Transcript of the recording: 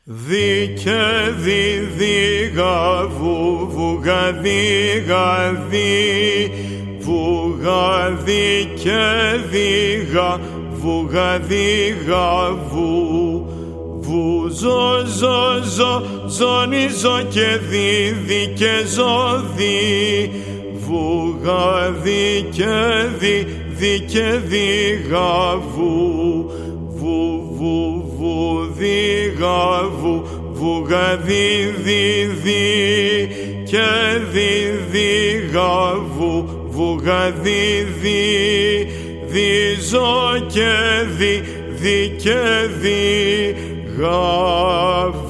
Δι και δι δι γαβού βουγαδί γαδί βουγαδί και δι βουγαδί γαβού βου ζω ζω ζω ζώνη ζω και δι και ζώδι βουγαδί και δι και δι γαβού βου δι γαβού βουγαδί δι και δι γαβού βουγαδί δι ζω και δι και δι γαβού.